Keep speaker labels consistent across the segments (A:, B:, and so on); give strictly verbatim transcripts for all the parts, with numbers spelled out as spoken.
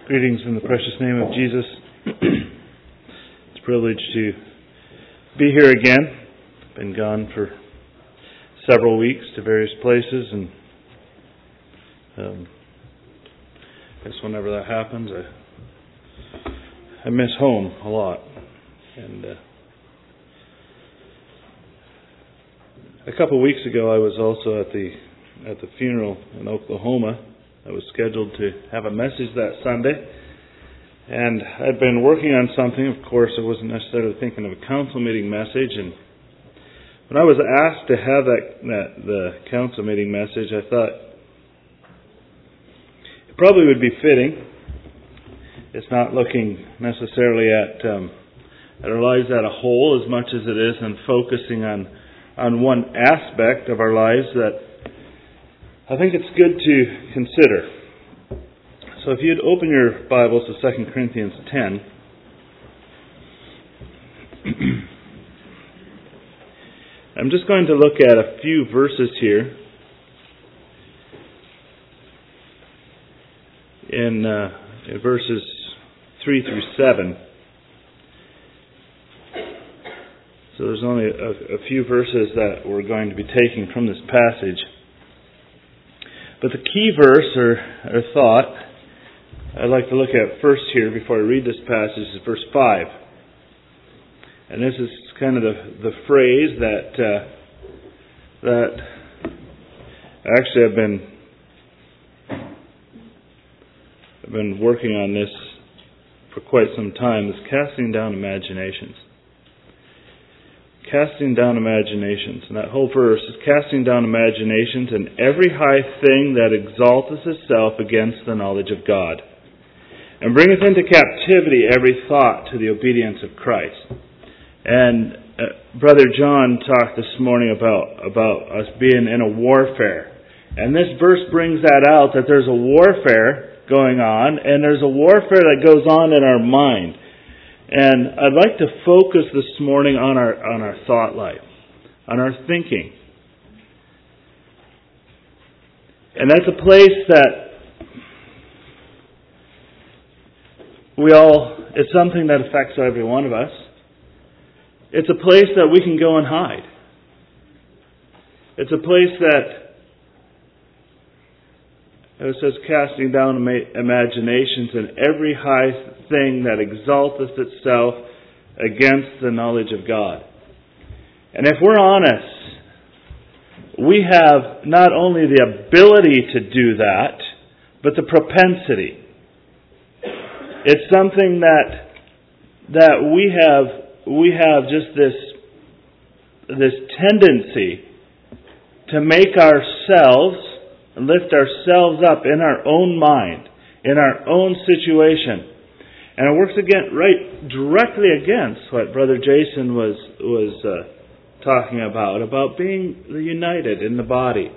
A: Greetings in the precious name of Jesus. It's a privilege to be here again. Been gone for several weeks to various places, and um, I guess whenever that happens, I I miss home a lot. And uh, a couple of weeks ago, I was also at the at the funeral in Oklahoma. I was scheduled to have a message that Sunday, and I'd been working on something. Of course, I wasn't necessarily thinking of a council meeting message, and when I was asked to have that, that the council meeting message, I thought it probably would be fitting. It's not looking necessarily at um, at our lives as a whole as much as it is on focusing on on one aspect of our lives that I think it's good to consider. So if you'd open your Bibles to Second Corinthians ten. I'm just going to look at a few verses here in, uh, in verses three through seven. So there's only a, a few verses that we're going to be taking from this passage. But the key verse or, or thought I'd like to look at first here before I read this passage is verse five. And this is kind of the, the phrase that uh, that actually I've been I've been working on this for quite some time. Is casting down imaginations. Casting down imaginations. And that whole verse is casting down imaginations and every high thing that exalteth itself against the knowledge of God, and bringeth into captivity every thought to the obedience of Christ. And uh, Brother John talked this morning about, about us being in a warfare. And this verse brings that out, that there's a warfare going on, and there's a warfare that goes on in our mind. And I'd like to focus this morning on our on our thought life, on our thinking. And that's a place that we all, it's something that affects every one of us. It's a place that we can go and hide. It's a place that, it says, casting down imaginations and every high thing that exalteth itself against the knowledge of God. And if we're honest, we have not only the ability to do that, but the propensity. It's something that that we have we have just this this tendency to make ourselves lift ourselves up in our own mind, in our own situation. And it works again, right directly against what Brother Jason was was uh, talking about, about being united in the body.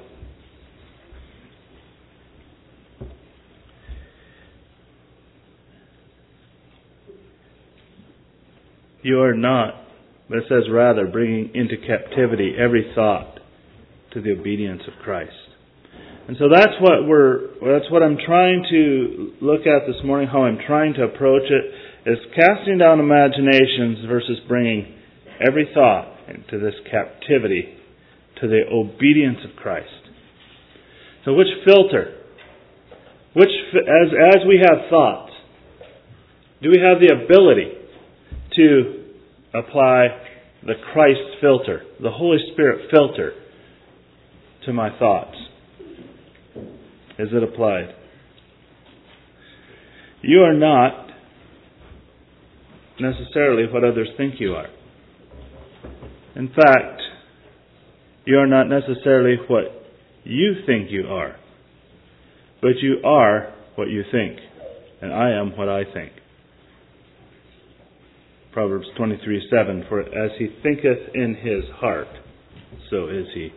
A: You are not, but it says rather, bringing into captivity every thought to the obedience of Christ. And so that's what we're, that's what I'm trying to look at this morning, how I'm trying to approach it, is casting down imaginations versus bringing every thought into this captivity to the obedience of Christ. So which filter, which, as, as we have thoughts, do we have the ability to apply the Christ filter, the Holy Spirit filter, to my thoughts? Is it applied? You are not necessarily what others think you are. In fact, you are not necessarily what you think you are, but you are what you think, and I am what I think. Proverbs twenty-three seven, for as he thinketh in his heart, so is he.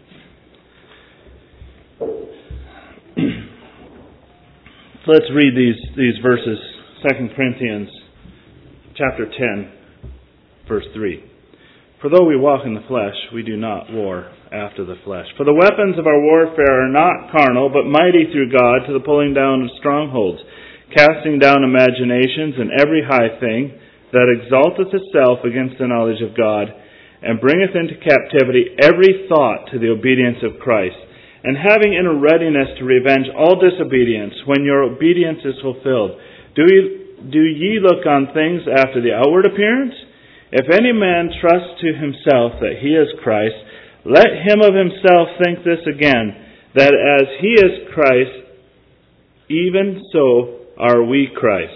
A: So let's read these, these verses. Second Corinthians chapter ten, verse three. For though we walk in the flesh, we do not war after the flesh. For the weapons of our warfare are not carnal, but mighty through God to the pulling down of strongholds, casting down imaginations and every high thing that exalteth itself against the knowledge of God, and bringeth into captivity every thought to the obedience of Christ, and having in a readiness to revenge all disobedience when your obedience is fulfilled. Do ye, do ye look on things after the outward appearance? If any man trust to himself that he is Christ, let him of himself think this again, that as he is Christ, even so are we Christ.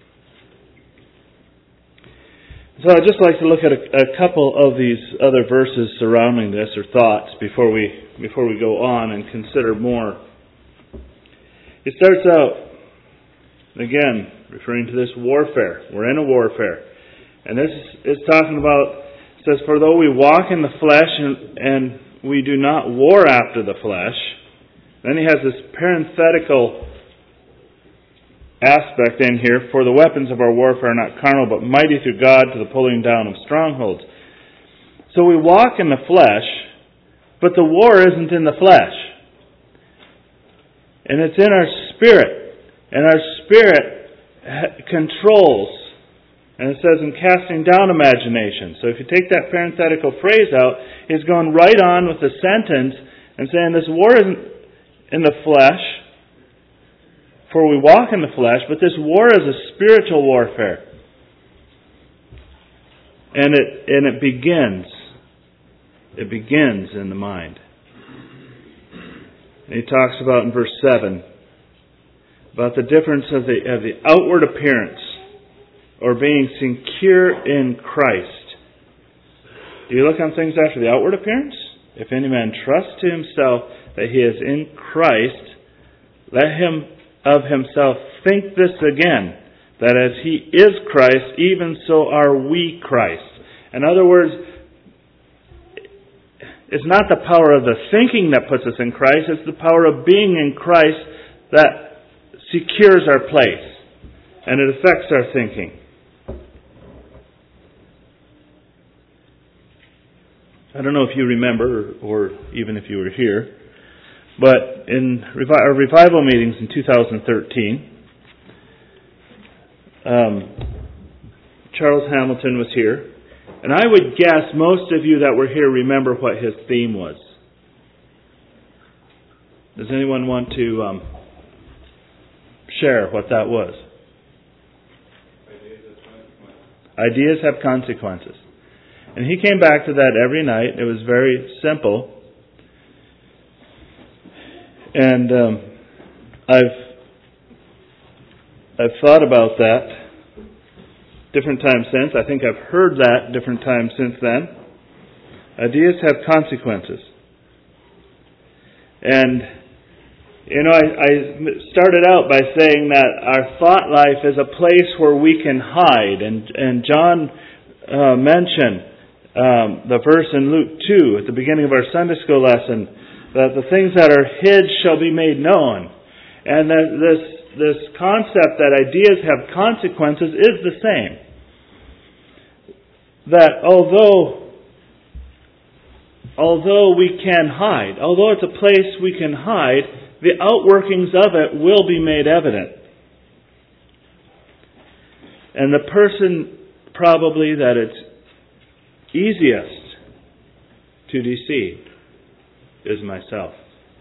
A: So I'd just like to look at a, a couple of these other verses surrounding this, or thoughts, before we before we go on and consider more. It starts out, again, referring to this warfare. We're in a warfare. And this is talking about, it says, for though we walk in the flesh and, and we do not war after the flesh. Then he has this parenthetical aspect in here, for the weapons of our warfare are not carnal, but mighty through God to the pulling down of strongholds. So we walk in the flesh, but the war isn't in the flesh. And it's in our spirit. And our spirit controls. And it says, in casting down imagination. So if you take that parenthetical phrase out, he's going right on with the sentence and saying this war isn't in the flesh, for we walk in the flesh, but this war is a spiritual warfare. And it and it begins. It begins in the mind. And he talks about in verse seven about the difference of the of the outward appearance, or being secure in Christ. Do you look on things after the outward appearance? If any man trust to himself that he is in Christ, let him of himself think this again, that as he is Christ, even so are we Christ. In other words, it's not the power of the thinking that puts us in Christ, it's the power of being in Christ that secures our place, and it affects our thinking. I don't know if you remember, or, or even if you were here, but in revi- our revival meetings in two thousand thirteen, um, Charles Hamilton was here, and I would guess most of you that were here remember what his theme was. Does anyone want to um, share what that was? Ideas have consequences. And he came back to that every night. It was very simple. And um, I've I've thought about that different times since. I think I've heard that different times since then. Ideas have consequences. And, you know, I, I started out by saying that our thought life is a place where we can hide. And, and John uh, mentioned Um, the verse in Luke two at the beginning of our Sunday school lesson, that the things that are hid shall be made known. And that this this concept that ideas have consequences is the same. That although although we can hide, although it's a place we can hide, the outworkings of it will be made evident. And the person probably that it's easiest to deceive is myself.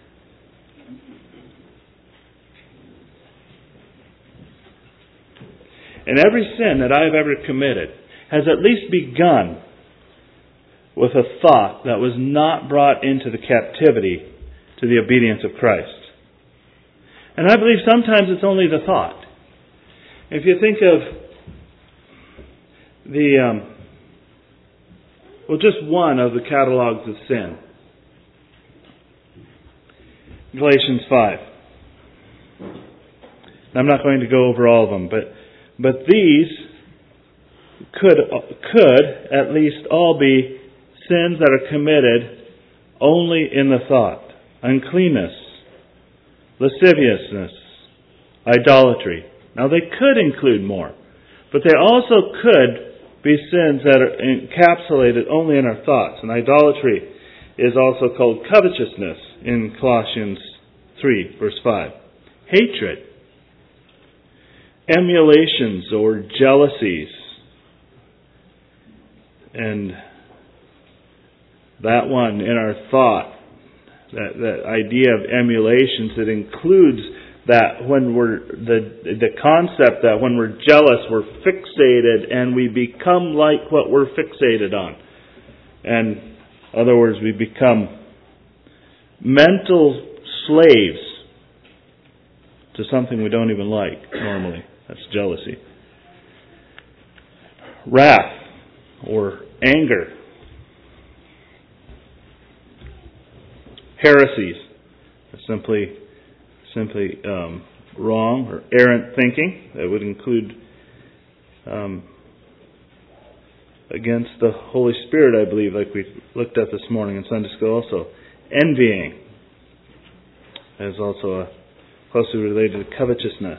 A: And every sin that I have ever committed has at least begun with a thought that was not brought into the captivity to the obedience of Christ. And I believe sometimes it's only the thought. If you think of the um, Well, just one of the catalogs of sin. Galatians five. I'm not going to go over all of them, but but these could could at least all be sins that are committed only in the thought. Uncleanness, lasciviousness, idolatry. Now they could include more, but they also could be sins that are encapsulated only in our thoughts. And idolatry is also called covetousness in Colossians three, verse five. Hatred. emulations or jealousies. And that one in our thought, that, that idea of emulations, it includes that when we're, the, the concept that when we're jealous, we're fixated and we become like what we're fixated on. And in other words, we become mental slaves to something we don't even like normally. That's jealousy. Wrath or anger. Heresies. Simply simply um, wrong or errant thinking. That would include um, against the Holy Spirit, I believe, like we looked at this morning in Sunday school also. Envying is also a closely related to covetousness.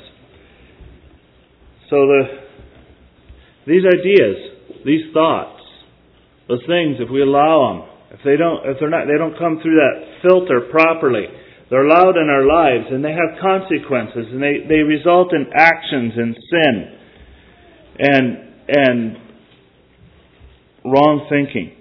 A: So the these ideas, these thoughts, those things, if we allow them, if they don't, if they're not, they don't come through that filter properly, they're allowed in our lives, and they have consequences, and they, they result in actions and sin, and and wrong thinking.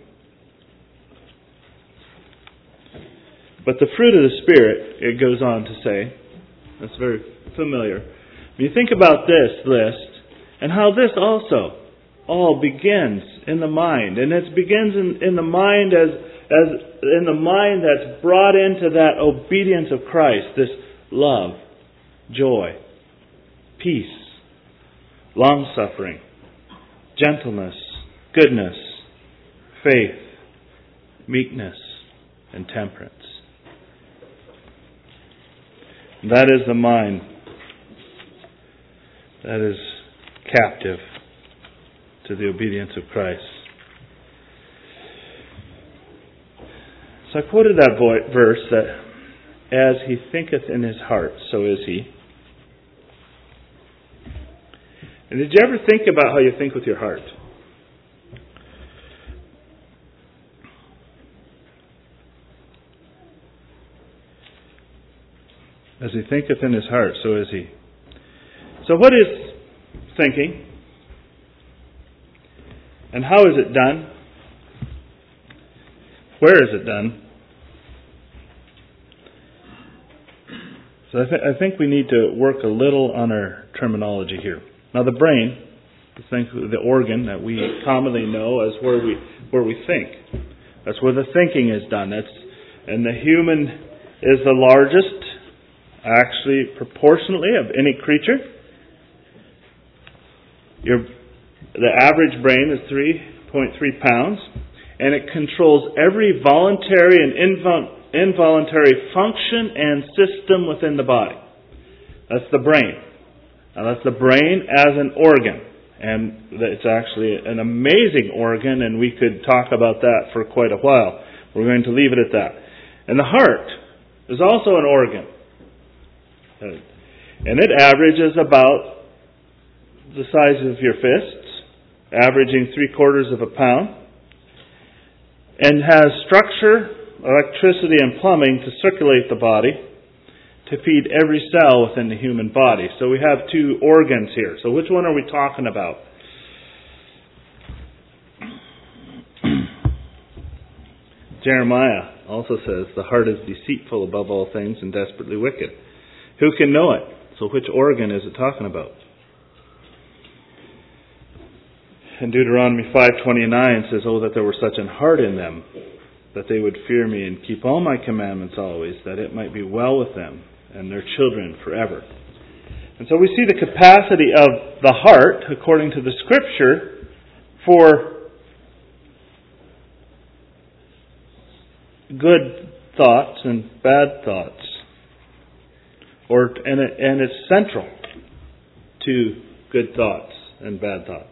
A: But the fruit of the Spirit, it goes on to say, that's very familiar. When you think about this list, and how this also all begins in the mind, and it begins in, in the mind as as in the mind that's brought into that obedience of Christ, this love, joy, peace, long-suffering, gentleness, goodness, faith, meekness, and temperance. That is the mind that is captive to the obedience of Christ. So I quoted that vo- verse that as he thinketh in his heart, so is he. And did you ever think about how you think with your heart? As he thinketh in his heart, so is he. So what is thinking? And how is it done? Where is it done? So I, th- I think we need to work a little on our terminology here. Now the brain, the, thing, the organ that we commonly know as where we where we think. That's where the thinking is done. That's and the human is the largest, actually proportionately, of any creature. Your the average brain is three point three pounds. And it controls every voluntary and invol- involuntary function and system within the body. That's the brain. Now that's the brain as an organ. And it's actually an amazing organ, and we could talk about that for quite a while. We're going to leave it at that. And the heart is also an organ. And it averages about the size of your fists, averaging three quarters of a pound. And has structure, electricity, and plumbing to circulate the body to feed every cell within the human body. So we have two organs here. So which one are we talking about? Jeremiah also says, the heart is deceitful above all things and desperately wicked. Who can know it? So which organ is it talking about? And Deuteronomy five twenty-nine says, oh, that there were such an heart in them, that they would fear me and keep all my commandments always, that it might be well with them and their children forever. And so we see the capacity of the heart, according to the Scripture, for good thoughts and bad thoughts. Or and, it, and it's central to good thoughts and bad thoughts.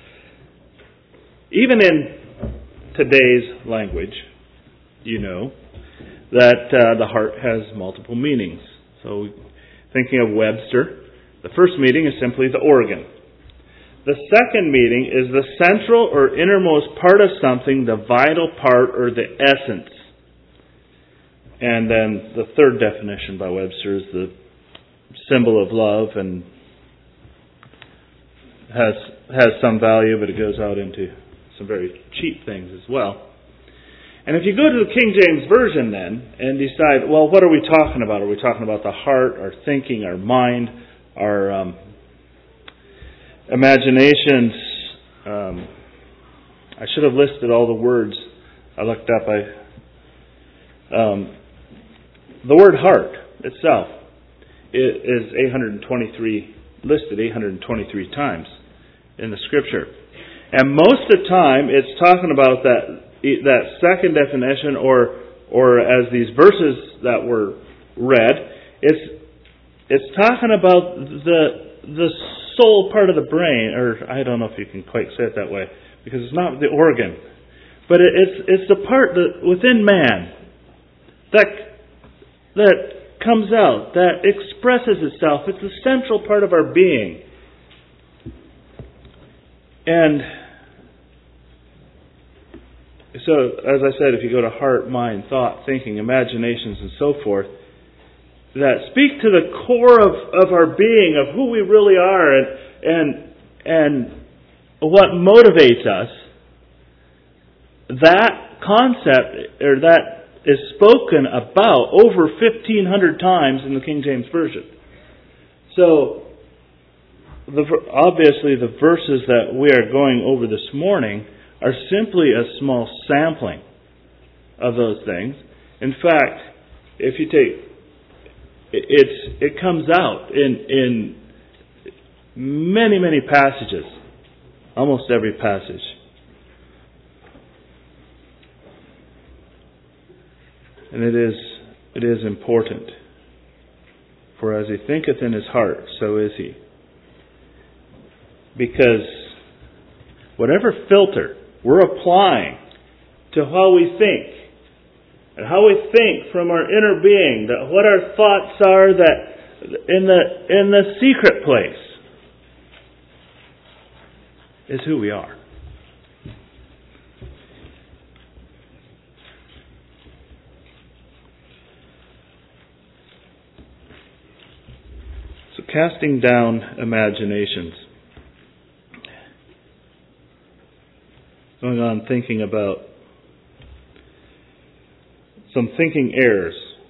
A: Even in today's language, you know, that uh, the heart has multiple meanings. So, thinking of Webster, the first meaning is simply the organ. The second meaning is the central or innermost part of something, the vital part or the essence. And then the third definition by Webster is the symbol of love and has has some value, but it goes out into some very cheap things as well. And if you go to the King James Version then and decide, well, what are we talking about? Are we talking about the heart, our thinking, our mind, our um, imaginations? Um, I should have listed all the words I looked up. I um, the word heart itself is eight hundred twenty-three listed eight hundred twenty-three times in the Scripture, and most of the time it's talking about that that second definition, or or as these verses that were read, it's it's talking about the the soul part of the brain, or I don't know if you can quite say it that way, because it's not the organ, but it, it's it's the part that within man that that comes out, that expresses itself. It's the central part of our being. And so, as I said, if you go to heart, mind, thought, thinking, imaginations, and so forth, that speak to the core of, of our being, of who we really are, and and and what motivates us, that concept, or that is spoken about over fifteen hundred times in the King James Version. So, the, obviously the verses that we are going over this morning are simply a small sampling of those things. In fact, if you take, it's it comes out in in many, many passages, almost every passage. And it is it is important. For as he thinketh in his heart, so is he. Because whatever filter we're applying to how we think, and how we think from our inner being, that what our thoughts are, that in the in the secret place, is who we are. So casting down imaginations. Going on thinking about some thinking errors.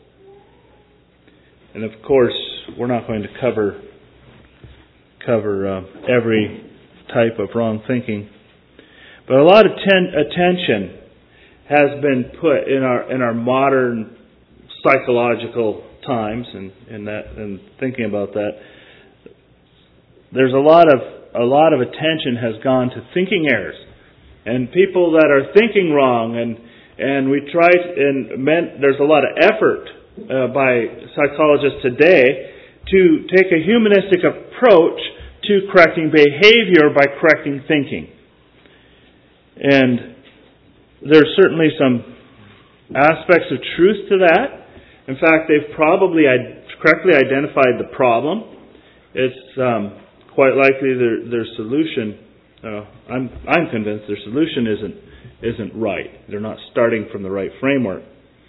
A: And of course, we're not going to cover cover uh, every type of wrong thinking, but a lot of ten- attention has been put in our in our modern psychological times, and and that and thinking about that. There's a lot of a lot of attention has gone to thinking errors. And people that are thinking wrong, and and we try, and men, there's a lot of effort uh, by psychologists today to take a humanistic approach to correcting behavior by correcting thinking. And there's certainly some aspects of truth to that. In fact, they've probably correctly identified the problem. It's um, quite likely their their solution. Uh, I'm I'm convinced their solution isn't isn't right. They're not starting from the right framework.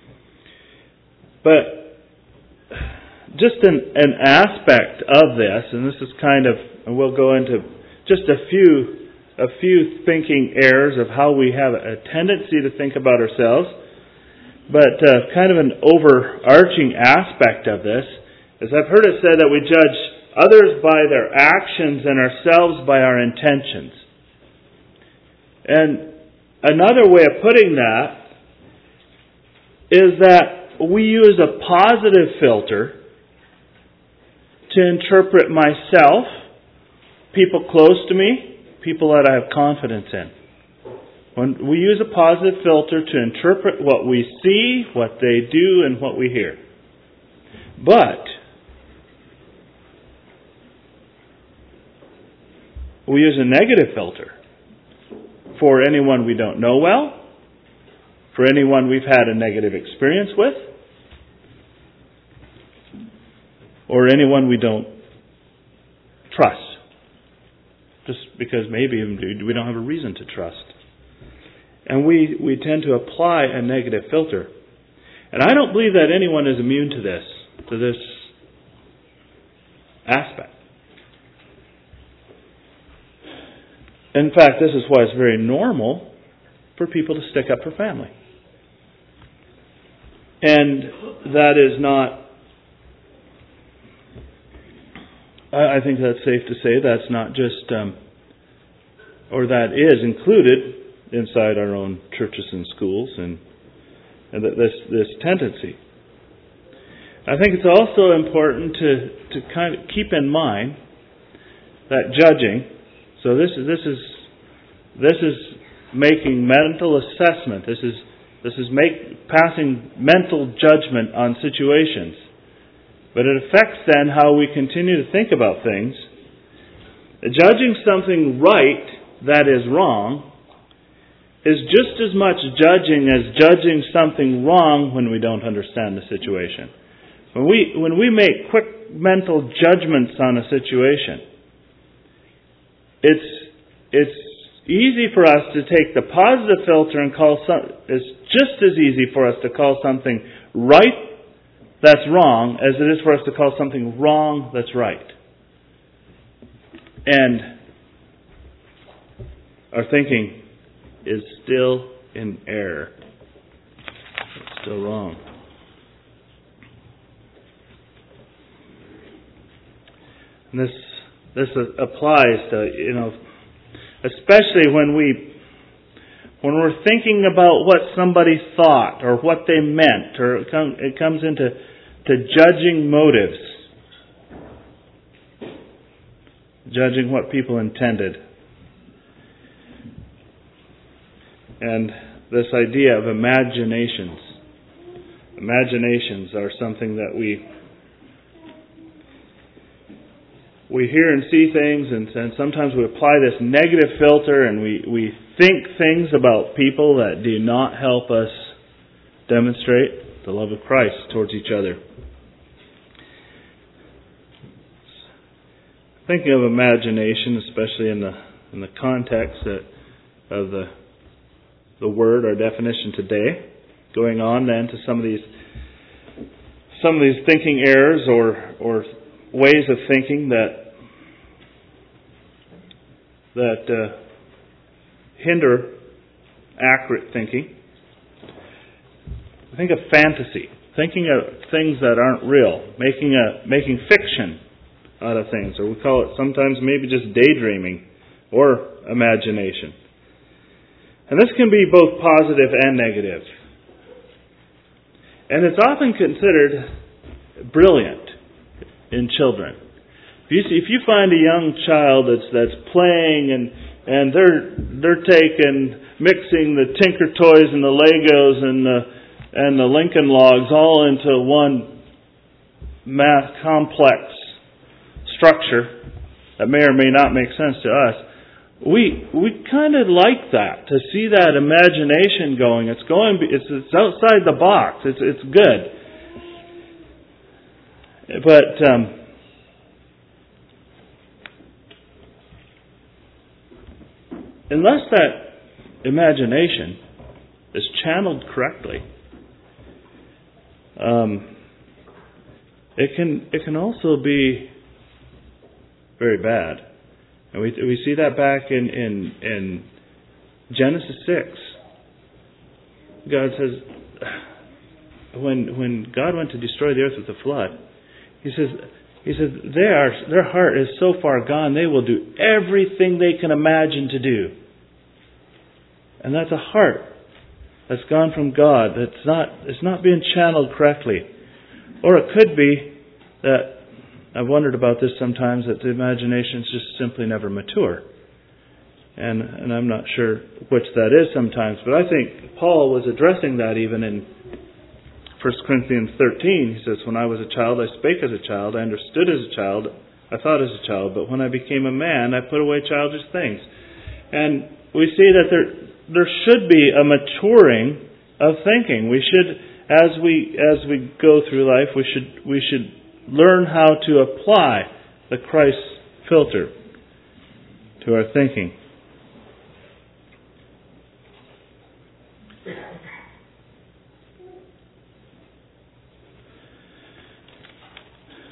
A: But just an, an aspect of this, and this is kind of, and we'll go into just a few a few thinking errors of how we have a tendency to think about ourselves. But uh, kind of an overarching aspect of this is I've heard it said that we judge others by their actions and ourselves by our intentions. And another way of putting that is that we use a positive filter to interpret myself, people close to me, people that I have confidence in. When we use a positive filter to interpret what we see, what they do, and what we hear. But we use a negative filter for anyone we don't know well, for anyone we've had a negative experience with, or anyone we don't trust. Just because maybe we don't have a reason to trust. And we, we tend to apply a negative filter. And I don't believe that anyone is immune to this, to this aspect. In fact, this is why it's very normal for people to stick up for family. And that is not, I think that's safe to say, that's not just, um, or that is included inside our own churches and schools, and, and this this tendency. I think it's also important to, to kind of keep in mind that judging, so this is this is this is making mental assessment. This is this is make passing mental judgment on situations. But it affects then how we continue to think about things. Judging something right that is wrong is just as much judging as judging something wrong when we don't understand the situation. When we when we make quick mental judgments on a situation, it's it's easy for us to take the positive filter and call some. It's just as easy for us to call something right that's wrong as it is for us to call something wrong that's right. And our thinking is still in error. It's still wrong. And this this applies to, you know, especially when we when we're thinking about what somebody thought or what they meant, or it, come, it comes into to judging motives, judging what people intended. And this idea of imaginations. Imaginations are something that we we hear and see things, and, and sometimes we apply this negative filter, and we, we think things about people that do not help us demonstrate the love of Christ towards each other. Thinking of imagination, especially in the in the context that, of the the word, our definition today, going on then to some of these some of these thinking errors or or ways of thinking that that uh, hinder accurate thinking. Think of fantasy, thinking of things that aren't real, making a making fiction out of things, or we call it sometimes maybe just daydreaming or imagination. And this can be both positive and negative. And it's often considered brilliant in children. If you see, if you find a young child that's that's playing and and they're they're taking mixing the Tinker Toys and the Legos and the and the Lincoln Logs all into one math complex structure that may or may not make sense to us, we we kind of like that, to see that imagination going. It's going. It's it's outside the box. It's it's good. But um, unless that imagination is channeled correctly, um, it can it can also be very bad. And we we see that back in, in, in Genesis six. God says, when when God went to destroy the earth with the flood, He says, He says they are their heart is so far gone they will do everything they can imagine to do. And that's a heart that's gone from God. That's not it's not being channeled correctly. Or it could be that, I've wondered about this sometimes, that the imagination is just simply never mature. And and I'm not sure which that is sometimes, but I think Paul was addressing that even in First Corinthians thirteen. He says, when I was a child, I spake as a child, I understood as a child, I thought as a child, but when I became a man, I put away childish things. And we see that there there should be a maturing of thinking. We should, as we as we go through life, we should we should learn how to apply the Christ filter to our thinking.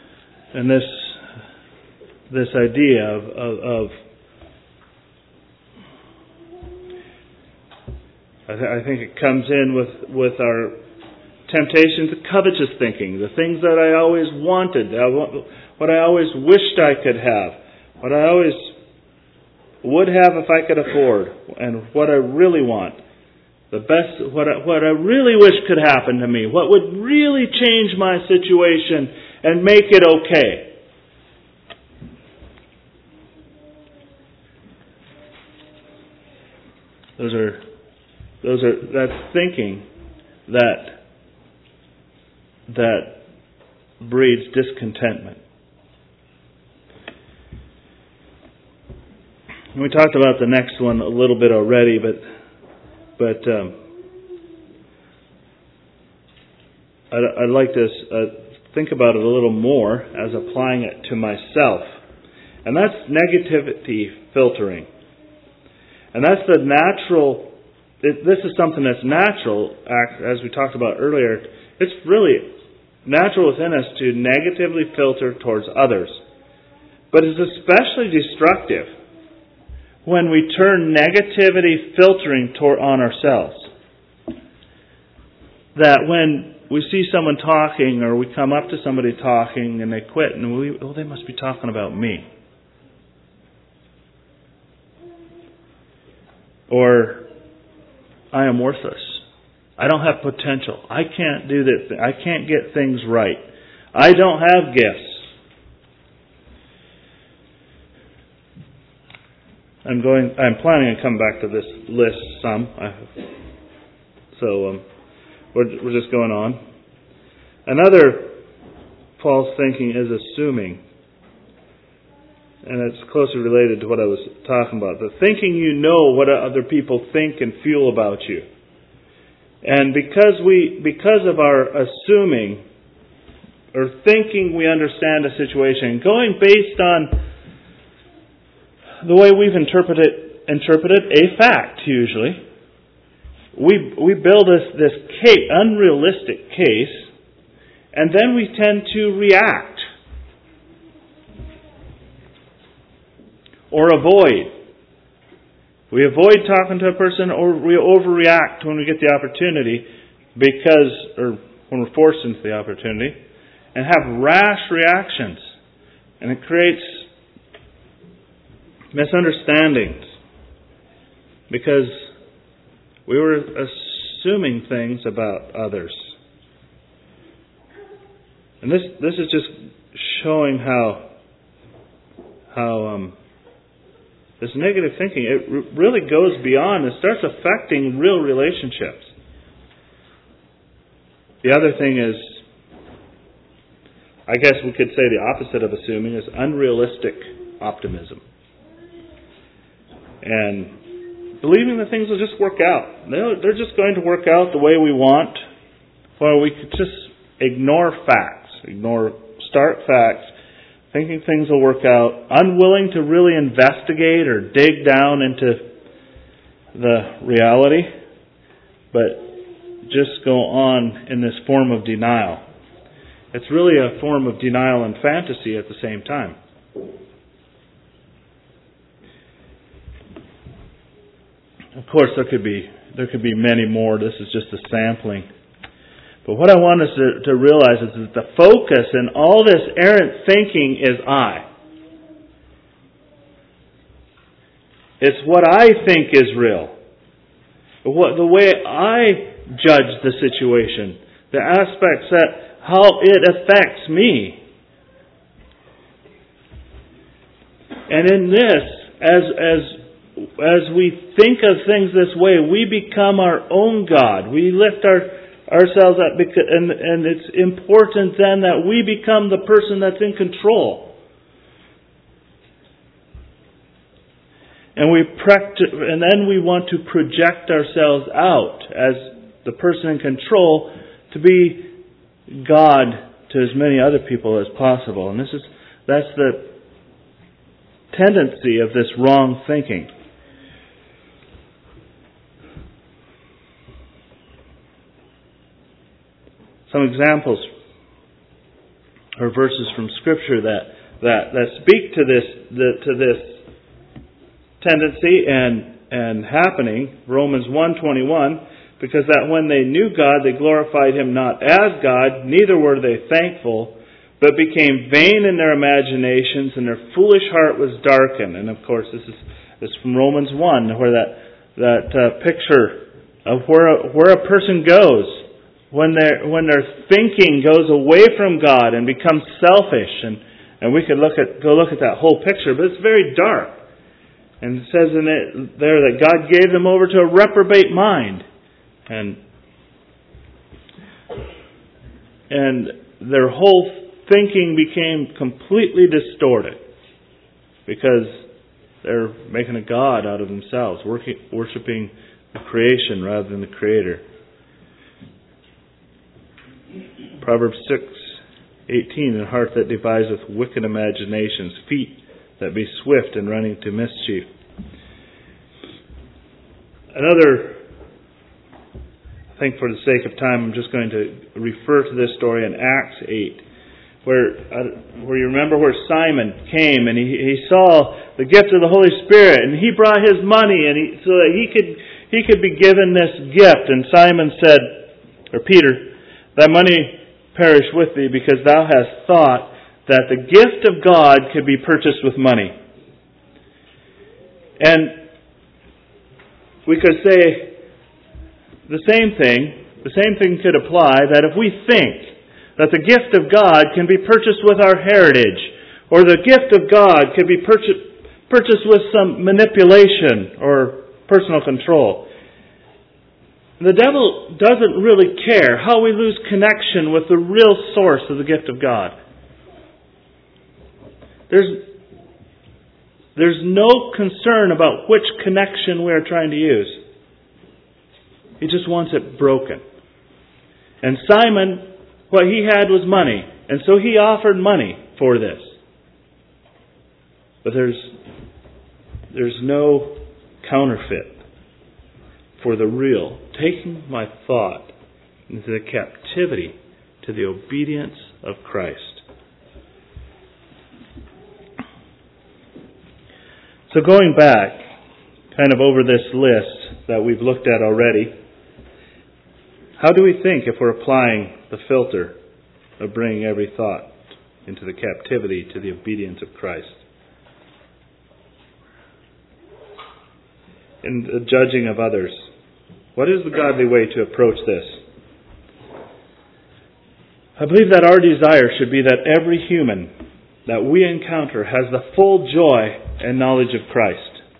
A: And this this idea of, of, of I, th- I think it comes in with, with our temptation to covetous thinking, the things that I always wanted, what I always wished I could have, what I always would have if I could afford, and what I really want. The best, what I, what I really wish could happen to me, what would really change my situation and make it okay. Those are, those are, that's thinking that, that breeds discontentment. And we talked about the next one a little bit already, but but um, I'd, I'd like to uh, think about it a little more as applying it to myself. And that's negativity filtering. And that's the natural, it, this is something that's natural, as we talked about earlier. It's really natural within us to negatively filter towards others. But it's especially destructive when we turn negativity filtering toward, on ourselves. That when we see someone talking, or we come up to somebody talking and they quit, and we, oh, they must be talking about me. Or, I am worthless. I don't have potential. I can't do that. I can't get things right. I don't have gifts. I'm going. I'm planning on coming back to this list some. So um, we're we're just going on. Another false thinking is assuming, and it's closely related to what I was talking about. The thinking you know what other people think and feel about you, and because we because of our assuming or thinking we understand a situation, going based on the way we've interpreted interpreted a fact, usually, we we build this this case, unrealistic case, and then we tend to react or avoid. We avoid talking to a person, or we overreact when we get the opportunity, because, or when we're forced into the opportunity, and have rash reactions, and it creates misunderstandings because we were assuming things about others. And this this is just showing how how um, this negative thinking, it r- really goes beyond and starts affecting real relationships. The other thing is, I guess we could say the opposite of assuming is unrealistic optimism. And believing that things will just work out. They're just going to work out the way we want. Or we could just ignore facts. Ignore start facts. Thinking things will work out. Unwilling to really investigate or dig down into the reality. But just go on in this form of denial. It's really a form of denial and fantasy at the same time. Of course, there could be there could be many more. This is just a sampling. But what I want us to, to realize is that the focus in all this errant thinking is I. It's what I think is real. What the way I judge the situation, the aspects that how it affects me. And in this, as as As we think of things this way, we become our own God. We lift our, ourselves up, and, and it's important then that we become the person that's in control. And we practice, and then we want to project ourselves out as the person in control to be God to as many other people as possible. And this is that's the tendency of this wrong thinking. Some examples or verses from Scripture that that, that speak to this the, to this tendency and and happening, Romans one twenty-one, because that when they knew God, they glorified Him not as God, neither were they thankful, but became vain in their imaginations, and their foolish heart was darkened. And of course, this is this is from Romans one, where that that uh, picture of where where a person goes when their when their thinking goes away from God and becomes selfish. And and we could look at go look at that whole picture, but it's very dark. And it says in it there that God gave them over to a reprobate mind. And and their whole thinking became completely distorted because they're making a god out of themselves, working, worshiping the creation rather than the Creator. Proverbs six eighteen, a heart that deviseth wicked imaginations, feet that be swift in running to mischief. Another, I think for the sake of time, I'm just going to refer to this story in Acts eight, where uh, where you remember where Simon came and he he saw the gift of the Holy Spirit, and he brought his money and he so that he could he could be given this gift. And Simon said, or Peter, "Thy money perish with thee, because thou hast thought that the gift of God could be purchased with money." And we could say the same thing, the same thing could apply, that if we think that the gift of God can be purchased with our heritage, or the gift of God can be purchased, purchased with some manipulation or personal control, the devil doesn't really care how we lose connection with the real source of the gift of God. There's, there's no concern about which connection we are trying to use. He just wants it broken. And Simon, what he had was money, and so he offered money for this. But there's, there's no counterfeit for the real, taking my thought into the captivity to the obedience of Christ. So going back, kind of over this list that we've looked at already, how do we think if we're applying the filter of bringing every thought into the captivity to the obedience of Christ? In the judging of others, what is the godly way to approach this? I believe that our desire should be that every human that we encounter has the full joy and knowledge of Christ.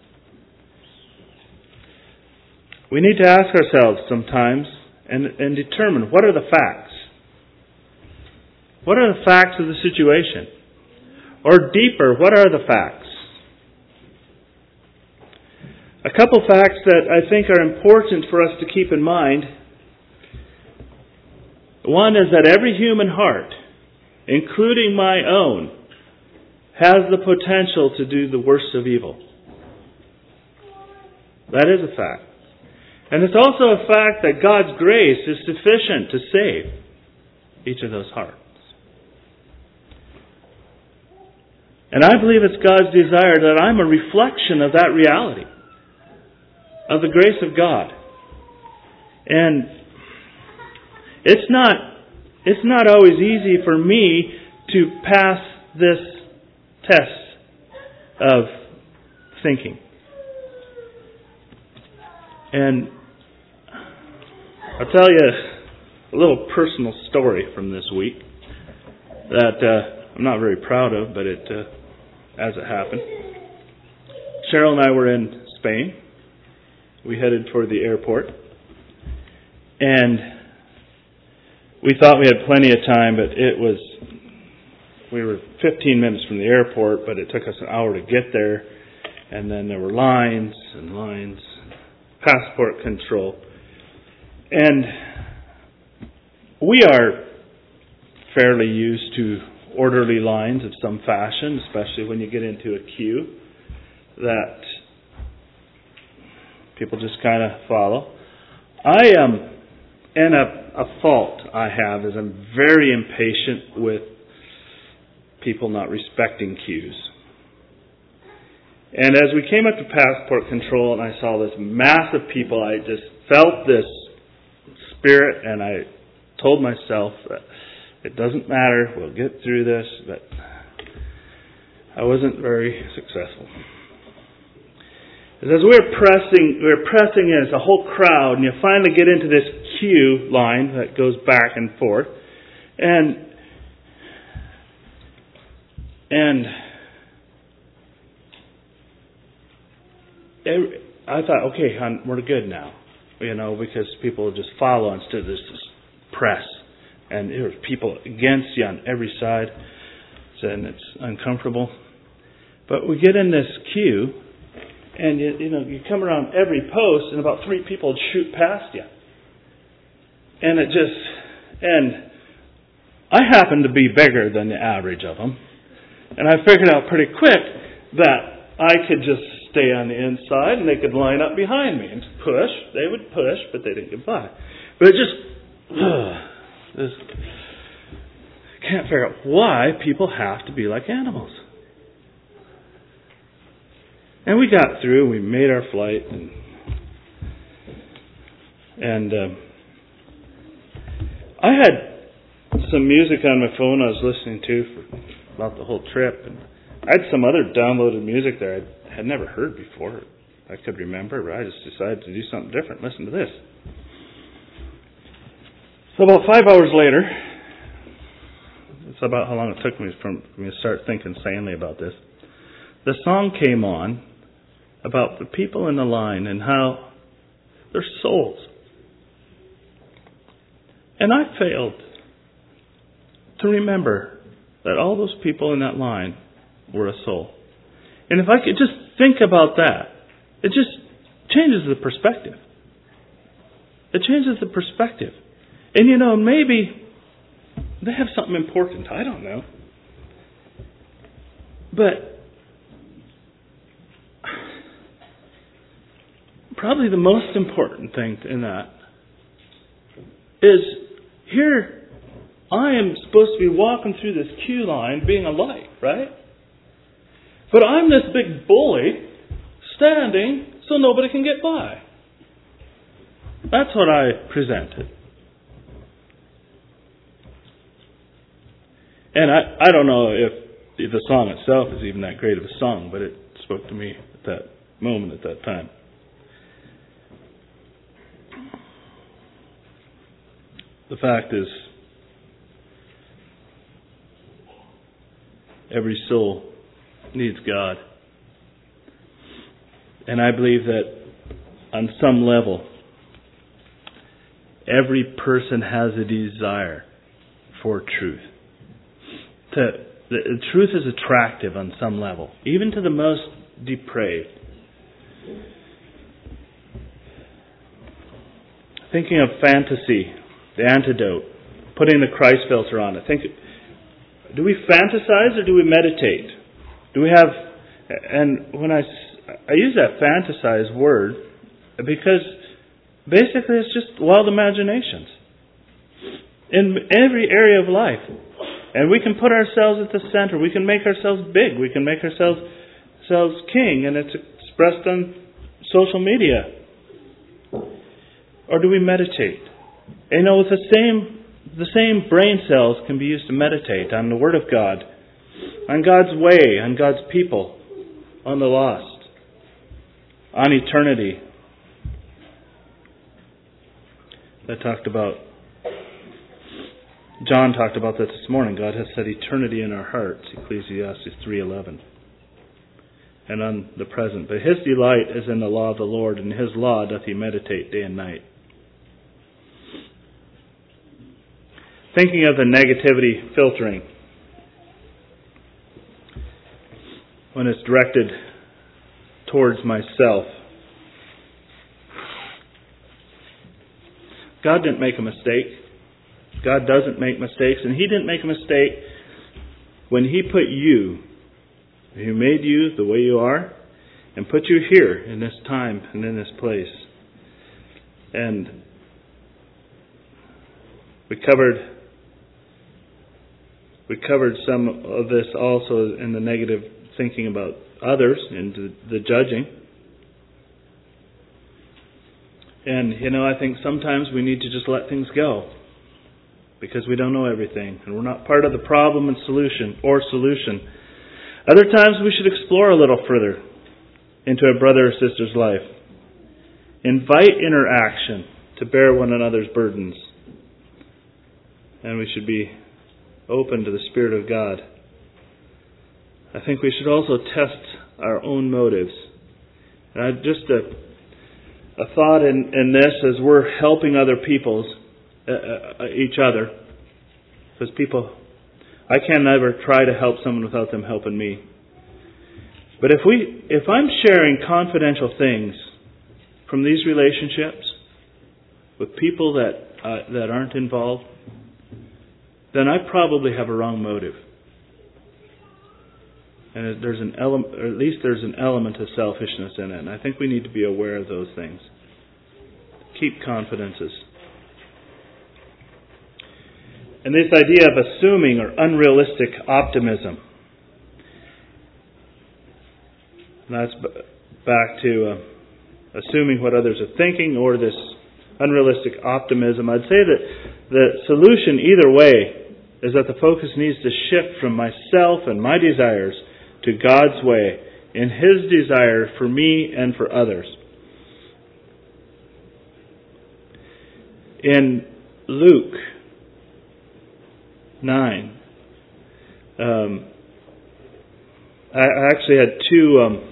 A: We need to ask ourselves sometimes and, and determine, what are the facts? What are the facts of the situation? Or deeper, what are the facts? A couple facts that I think are important for us to keep in mind. One is that every human heart, including my own, has the potential to do the worst of evil. That is a fact. And it's also a fact that God's grace is sufficient to save each of those hearts. And I believe it's God's desire that I'm a reflection of that reality, of the grace of God. And it's not it's not always easy for me to pass this test of thinking. And I'll tell you a little personal story from this week that uh, I'm not very proud of, but it uh, as it happened. Cheryl and I were in Spain. We headed toward the airport, and we thought we had plenty of time, but it was, we were fifteen minutes from the airport, but it took us an hour to get there, and then there were lines and lines, passport control. And we are fairly used to orderly lines of some fashion, especially when you get into a queue, that people just kind of follow. I am, um, and a, a fault I have is I'm very impatient with people not respecting queues. And as we came up to passport control and I saw this mass of people, I just felt this spirit, and I told myself that it doesn't matter, we'll get through this, but I wasn't very successful. As we were pressing, we were pressing in, it's a whole crowd, and you finally get into this queue line that goes back and forth, and and every, I thought, okay, hon, we're good now, you know, because people just follow instead of this press, and there's people against you on every side, and it's uncomfortable. But we get in this queue, and you, you know, you come around every post, and about three people would shoot past you. And it just, and I happen to be bigger than the average of them. And I figured out pretty quick that I could just stay on the inside, and they could line up behind me and push. They would push, but they didn't get by. But it just, ugh, this, I can't figure out why people have to be like animals. And we got through, we made our flight, and and um, I had some music on my phone I was listening to for about the whole trip, and I had some other downloaded music there I had never heard before. I could remember, but I just decided to do something different. Listen to this. So about five hours later, it's about how long it took me from me to start thinking sanely about this. The song came on about the people in the line and how they're souls. And I failed to remember that all those people in that line were a soul. And if I could just think about that, it just changes the perspective. It changes the perspective. And you know, maybe they have something important. I don't know. But probably the most important thing in that is here I am supposed to be walking through this queue line being a light, right? But I'm this big bully standing so nobody can get by. That's what I presented. And I, I don't know if, if the song itself is even that great of a song, but it spoke to me at that moment, at that time. The fact is, every soul needs God. And I believe that on some level, every person has a desire for truth. To, the, the truth is attractive on some level, even to the most depraved. Thinking of fantasy, the antidote, putting the Christ filter on it. Think, do we fantasize or do we meditate? Do we have, and when I, I use that fantasize word because basically it's just wild imaginations in every area of life. And we can put ourselves at the center. We can make ourselves big. We can make ourselves, ourselves king, and it's expressed on social media. Or do we meditate? You know, with the same the same brain cells can be used to meditate on the Word of God, on God's way, on God's people, on the lost, on eternity. I talked about, John talked about that this morning. God has set eternity in our hearts, Ecclesiastes three eleven, and on the present. But His delight is in the law of the Lord, and His law doth He meditate day and night. Thinking of the negativity filtering when it's directed towards myself. God didn't make a mistake. God doesn't make mistakes, and He didn't make a mistake when He put you, He made you the way you are, and put you here in this time and in this place. And we covered We covered some of this also in the negative thinking about others and the judging. And, you know, I think sometimes we need to just let things go because we don't know everything and we're not part of the problem and solution or solution. Other times we should explore a little further into a brother or sister's life. Invite interaction to bear one another's burdens. And we should be open to the Spirit of God. I think we should also test our own motives. And I just a A thought in, in this as we're helping other people's, uh, uh, each other. Because people, I can never try to help someone without them helping me. But if we, if I'm sharing confidential things from these relationships with people that uh, that aren't involved, then I probably have a wrong motive. And there's an element, or at least there's an element of selfishness in it. And I think we need to be aware of those things. Keep confidences. And this idea of assuming or unrealistic optimism. And that's back to uh, assuming what others are thinking or this unrealistic optimism. I'd say that the solution either way is that the focus needs to shift from myself and my desires to God's way in His desire for me and for others. In Luke nine, um, I actually had two um,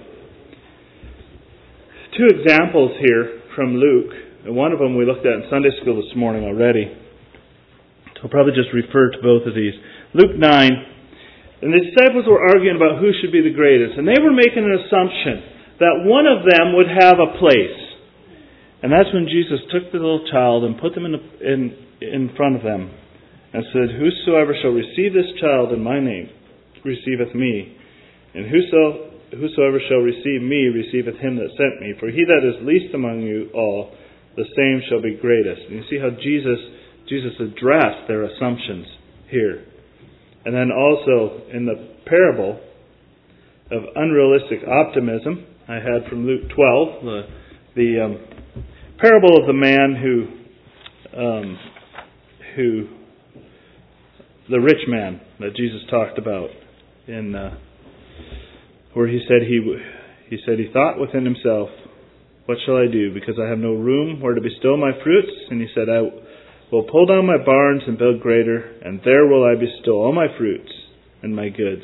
A: two examples here from Luke. And one of them we looked at in Sunday school this morning already. I'll probably just refer to both of these. Luke nine. And the disciples were arguing about who should be the greatest. And they were making an assumption that one of them would have a place. And that's when Jesus took the little child and put them in, the, in, in front of them and said, "Whosoever shall receive this child in my name receiveth me. And whoso, whosoever shall receive me receiveth him that sent me. For he that is least among you all, the same shall be greatest." And you see how Jesus, Jesus addressed their assumptions here. And then also in the parable of unrealistic optimism, I had from Luke twelve, the, the um, parable of the man who, um, who, the rich man that Jesus talked about, in uh, where he said he he said he thought within himself, "What shall I do? Because I have no room where to bestow my fruits." And he said, "I will pull down my barns and build greater, and there will I bestow all my fruits and my goods.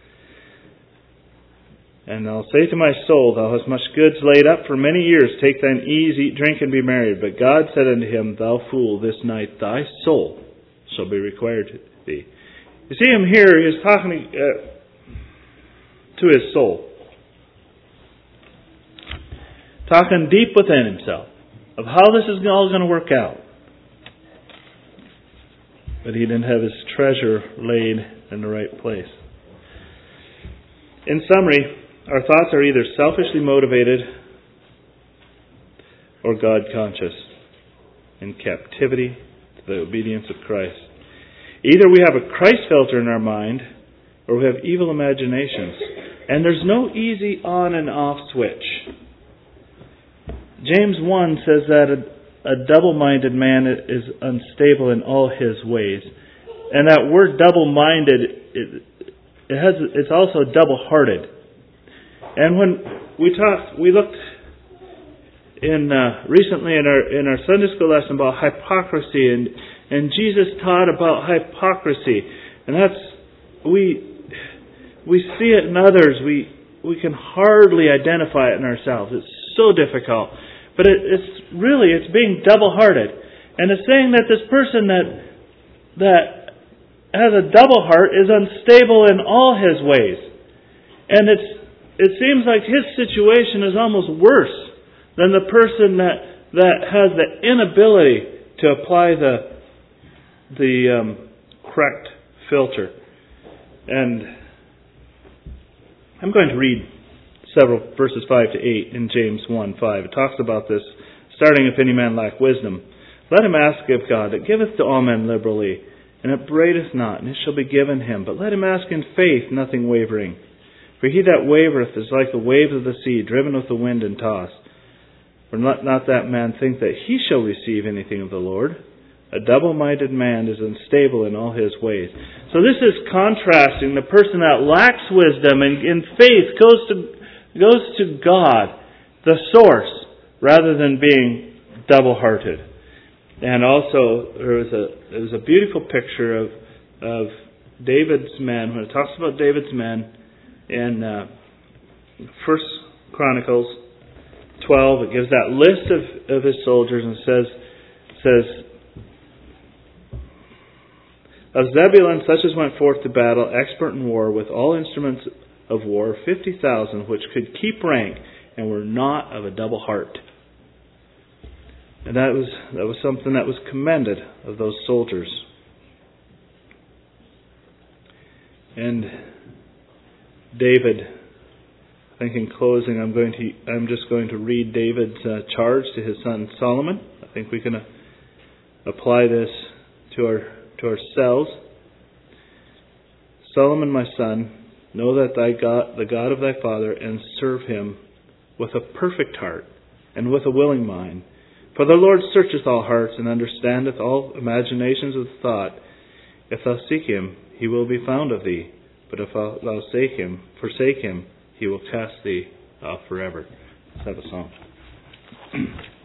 A: And I'll say to my soul, Thou hast much goods laid up for many years. Take thine ease, eat, drink, and be merry." But God said unto him, "Thou fool, this night thy soul shall be required of thee." You see him here, he's talking uh, to his soul. Talking deep within himself of how this is all going to work out. But he didn't have his treasure laid in the right place. In summary, our thoughts are either selfishly motivated or God-conscious, in captivity to the obedience of Christ. Either we have a Christ filter in our mind or we have evil imaginations. And there's no easy on and off switch. James one says that a A double-minded man is unstable in all his ways. And that word double-minded, it, it has, it's also double-hearted. And when we talked, we looked in uh, recently in our in our Sunday school lesson about hypocrisy, and and Jesus taught about hypocrisy, and that's we we see it in others. We we can hardly identify it in ourselves. It's so difficult. But it, it's really, it's being double-hearted. And it's saying that this person that that has a double heart is unstable in all his ways. And it's it seems like his situation is almost worse than the person that, that has the inability to apply the, the um, correct filter. And I'm going to read several verses five to eight in James one five. It talks about this, starting, "If any man lack wisdom, let him ask of God, that giveth to all men liberally, and upbraideth not, and it shall be given him. But let him ask in faith, nothing wavering. For he that wavereth is like the waves of the sea, driven with the wind and tossed. For let not that man think that he shall receive anything of the Lord. A double-minded man is unstable in all his ways. So this is contrasting the person that lacks wisdom and in faith goes to goes to God, the source, rather than being double-hearted. And also there was a there was a beautiful picture of of David's men when it talks about David's men in uh, First Chronicles twelve. It gives that list of, of his soldiers and says says. Of Zebulun, such as went forth to battle, expert in war, with all instruments of war, fifty thousand, which could keep rank, and were not of a double heart. And that was that was something that was commended of those soldiers. And David, I think in closing, I'm going to I'm just going to read David's uh, charge to his son Solomon. I think we can uh, apply this to our. to ourselves. Solomon, my son, know that thy God, the God of thy father, and serve him with a perfect heart and with a willing mind. For the Lord searcheth all hearts and understandeth all imaginations of thought. If thou seek him, he will be found of thee. But if thou forsake him, forsake him, he will cast thee off forever. Let's have a song.